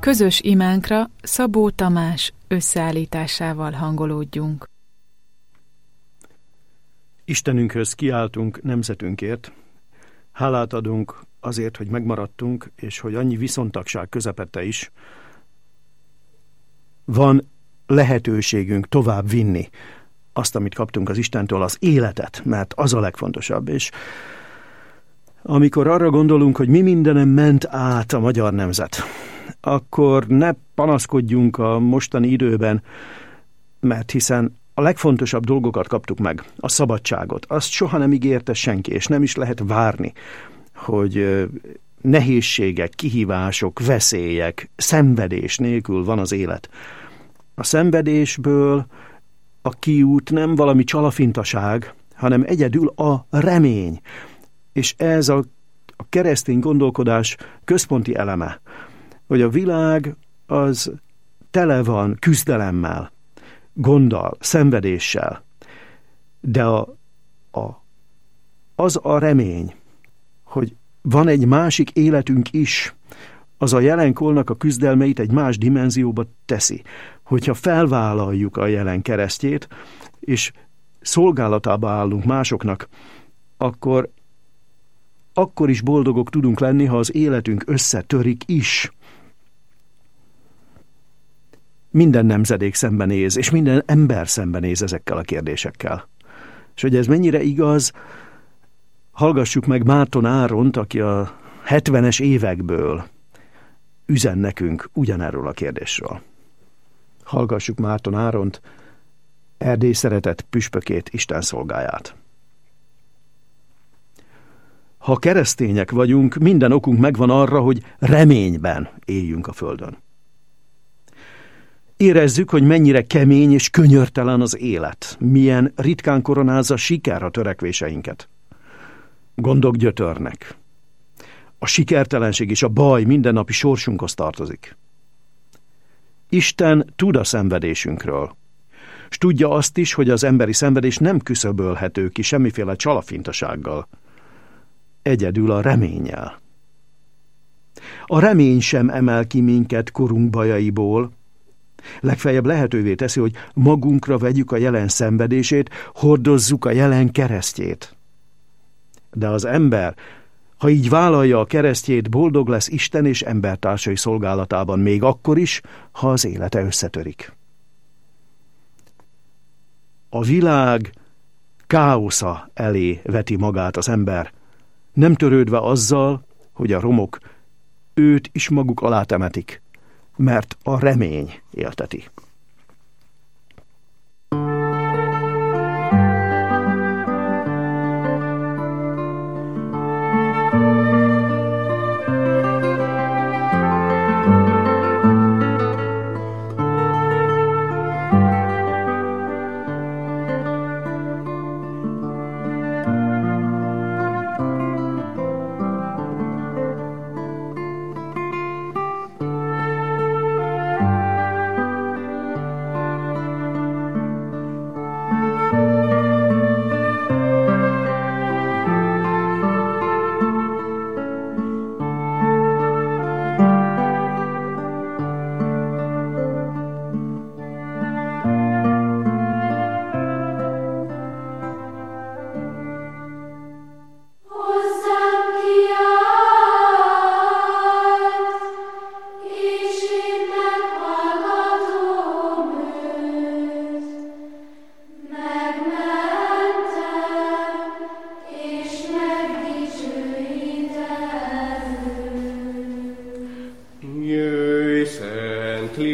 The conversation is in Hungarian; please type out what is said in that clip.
Közös imánkra Szabó Tamás összeállításával hangolódjunk. Istenünkhöz kiáltunk nemzetünkért, hálát adunk azért, hogy megmaradtunk, és hogy annyi viszontagság közepette is van lehetőségünk tovább vinni azt, amit kaptunk az Istentől, az életet, mert az a legfontosabb. És amikor arra gondolunk, hogy mi mindenem ment át a magyar nemzet, akkor ne panaszkodjunk a mostani időben, mert hiszen a legfontosabb dolgokat kaptuk meg, a szabadságot. Azt soha nem ígérte senki, és nem is lehet várni, hogy nehézségek, kihívások, veszélyek, szenvedés nélkül van az élet. A szenvedésből a kiút nem valami csalafintaság, hanem egyedül a remény. És ez a keresztény gondolkodás központi eleme, hogy a világ az tele van küzdelemmel, gonddal, szenvedéssel, de az a remény, hogy van egy másik életünk is, az a jelenkornak a küzdelmeit egy más dimenzióba teszi. Hogyha felvállaljuk a jelen keresztjét, és szolgálatába állunk másoknak, akkor is boldogok tudunk lenni, ha az életünk összetörik is. Minden nemzedék szembenéz, és minden ember szembenéz ezekkel a kérdésekkel. És hogy ez mennyire igaz, hallgassuk meg Márton Áront, aki a 70-es évekből üzen nekünk ugyanerről a kérdésről. Hallgassuk Márton Áront, Erdély szeretett püspökét, Isten szolgáját. Ha keresztények vagyunk, minden okunk megvan arra, hogy reményben éljünk a földön. Érezzük, hogy mennyire kemény és könyörtelen az élet, milyen ritkán koronázza siker a törekvéseinket. Gondok gyötörnek. A sikertelenség és a baj mindennapi sorsunkhoz tartozik. Isten tud a szenvedésünkről, és tudja azt is, hogy az emberi szenvedés nem küszöbölhető ki semmiféle csalafintasággal, egyedül a reménnyel. A remény sem emel ki minket korunk bajaiból, legfeljebb lehetővé teszi, hogy magunkra vegyük a jelen szenvedését, hordozzuk a jelen keresztjét. De az ember, ha így vállalja a keresztjét, boldog lesz Isten és embertársai szolgálatában, még akkor is, ha az élete összetörik. A világ káosza elé veti magát az ember, nem törődve azzal, hogy a romok őt is maguk alá temetik, mert a remény élteti.